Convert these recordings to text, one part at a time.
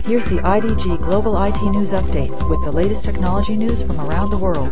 Here's the IDG Global IT News Update with the latest technology news from around the world.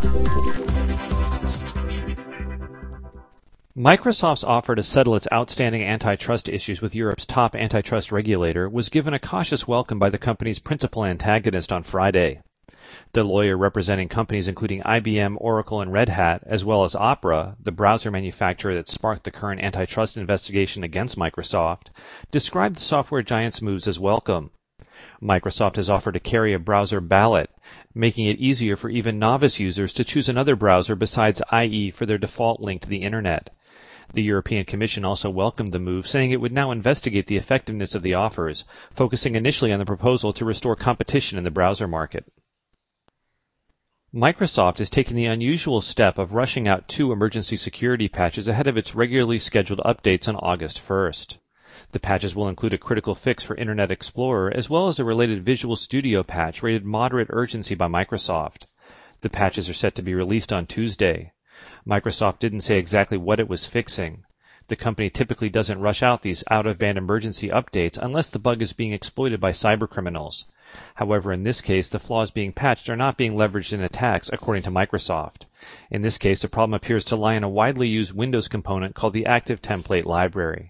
Microsoft's offer to settle its outstanding antitrust issues with Europe's top antitrust regulator was given a cautious welcome by the company's principal antagonist on Friday. The lawyer representing companies including IBM, Oracle, and Red Hat, as well as Opera, the browser manufacturer that sparked the current antitrust investigation against Microsoft, described the software giant's moves as welcome. Microsoft has offered to carry a browser ballot, making it easier for even novice users to choose another browser besides IE for their default link to the Internet. The European Commission also welcomed the move, saying it would now investigate the effectiveness of the offers, focusing initially on the proposal to restore competition in the browser market. Microsoft is taking the unusual step of rushing out 2 emergency security patches ahead of its regularly scheduled updates on August 1st. The patches will include a critical fix for Internet Explorer as well as a related Visual Studio patch rated moderate urgency by Microsoft. The patches are set to be released on Tuesday. Microsoft didn't say exactly what it was fixing. The company typically doesn't rush out these out-of-band emergency updates unless the bug is being exploited by cybercriminals. However, in this case, the flaws being patched are not being leveraged in attacks, according to Microsoft. In this case, the problem appears to lie in a widely used Windows component called the Active Template Library.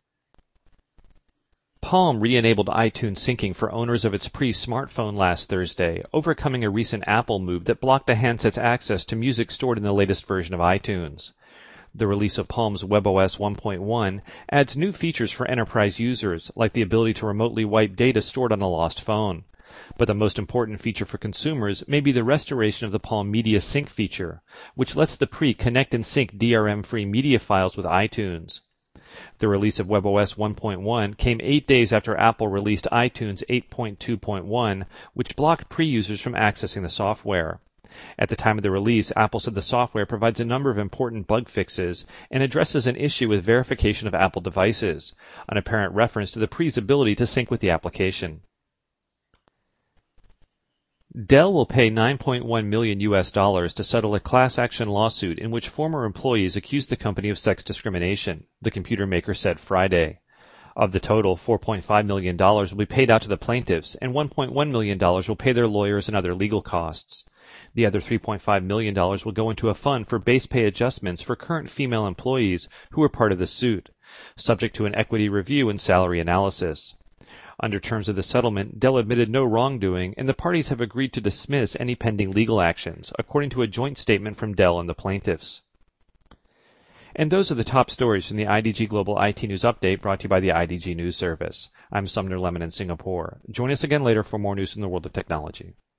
Palm re-enabled iTunes syncing for owners of its pre-smartphone last Thursday, overcoming a recent Apple move that blocked the handset's access to music stored in the latest version of iTunes. The release of Palm's WebOS 1.1 adds new features for enterprise users, like the ability to remotely wipe data stored on a lost phone. But the most important feature for consumers may be the restoration of the Palm Media Sync feature, which lets the pre-connect and sync DRM-free media files with iTunes. The release of WebOS 1.1 came 8 days after Apple released iTunes 8.2.1, which blocked pre-users from accessing the software. At the time of the release, Apple said the software provides a number of important bug fixes and addresses an issue with verification of Apple devices, an apparent reference to the pre's ability to sync with the application. Dell will pay $9.1 million to settle a class action lawsuit in which former employees accused the company of sex discrimination, the computer maker said Friday. Of the total, $4.5 million will be paid out to the plaintiffs, and $1.1 million will pay their lawyers and other legal costs. The other $3.5 million will go into a fund for base pay adjustments for current female employees who were part of the suit, subject to an equity review and salary analysis. Under terms of the settlement, Dell admitted no wrongdoing, and the parties have agreed to dismiss any pending legal actions, according to a joint statement from Dell and the plaintiffs. And those are the top stories from the IDG Global IT News Update brought to you by the IDG News Service. I'm Sumner Lemon in Singapore. Join us again later for more news from the world of technology.